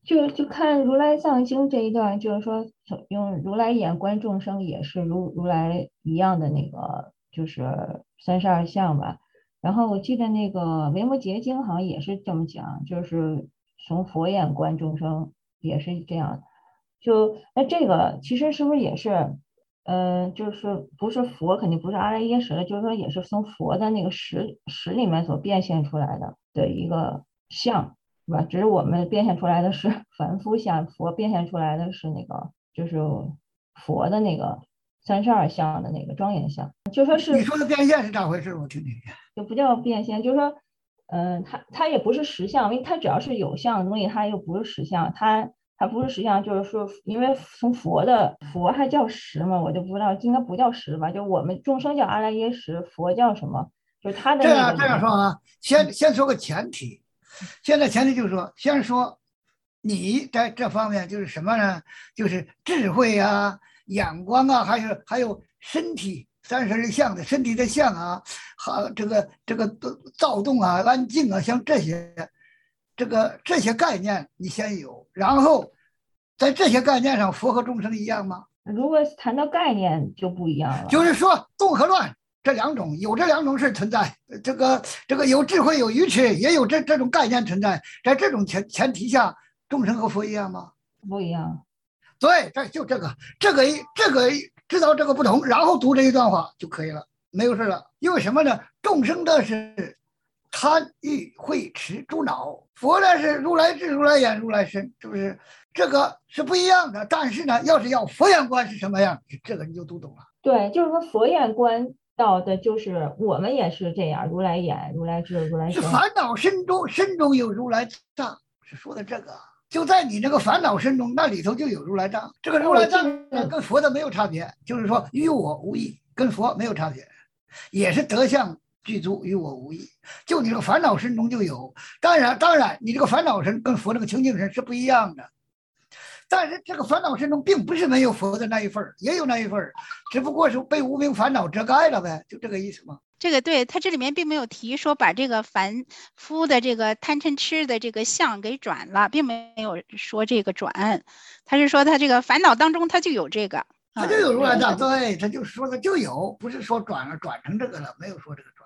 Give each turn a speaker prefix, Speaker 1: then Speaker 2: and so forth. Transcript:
Speaker 1: 就看如来藏经这一段，就是说用如来眼观众生，也是如来一样的那个，就是32相吧。然后我记得那个维摩诘经好像也是这么讲，就是从佛眼观众生，也是这样。那这个其实是不是也是，就是不是佛，肯定不是阿赖耶识的，就是说也是从佛的那个识里面所变现出来的一个相。是吧？只是我们变现出来的是凡夫相，佛变现出来的是那个，就是佛的那个32相的那个庄严相，就说是
Speaker 2: 你说的变现是咋回事？我听听。
Speaker 1: 就不叫变现，就是说，它也不是实相，因为它只要是有相的东西，它又不是实相，它不是实相，就是说，因为从佛还叫实嘛，我就不知道，应该不叫实吧？就我们众生叫阿赖耶识，佛叫什么？就是它的那个
Speaker 2: 这样说啊，先说个前提，现在前提就是说，先说你在这方面就是什么呢？就是智慧啊、眼光啊，还有身体32相的身体的相啊，好这个躁动啊、安静啊，像这些这些概念你先有，然后在这些概念上，佛和众生一样吗？
Speaker 1: 如果谈到概念就不一样了。
Speaker 2: 就是说动和乱这两种，有这两种是存在，这个有智慧有愚痴，也有这种概念存在，在这种前提下，众生和佛一样吗？
Speaker 1: 不一样。
Speaker 2: 对，这个知道这个不同，然后读这一段话就可以了，没有事了。因为什么呢？众生的是贪欲慧持诸脑，佛呢是如来智、如来眼、如来身，是不是？这个是不一样的。但是呢，要是要佛眼观是什么样，这个你就读懂了。
Speaker 1: 对，就是说佛眼观到的，就是我们也是这样，如来眼、如来智、如来身。
Speaker 2: 是烦恼身中有如来藏，是说的这个。就在你这个烦恼身中，那里头就有如来藏。这个
Speaker 1: 但我记
Speaker 2: 如来藏呢，
Speaker 1: 得
Speaker 2: 跟佛的没有差别，就是说与我无异，跟佛没有差别，也是德相具足，与我无异。就你这个烦恼身中就有，当然，你这个烦恼身跟佛这个清净身是不一样的。但是这个烦恼身中并不是没有佛的那一份也有那一份只不过是被无明烦恼遮盖了呗，就这个意思嘛。
Speaker 3: 这个对，他这里面并没有提说把这个凡夫的这个贪嗔痴的这个相给转了，并没有说这个转，他是说他这个烦恼当中他就有这个，
Speaker 2: 他就有如来藏，对，他就说的就有，不是说转了转成这个了，没有说这个转。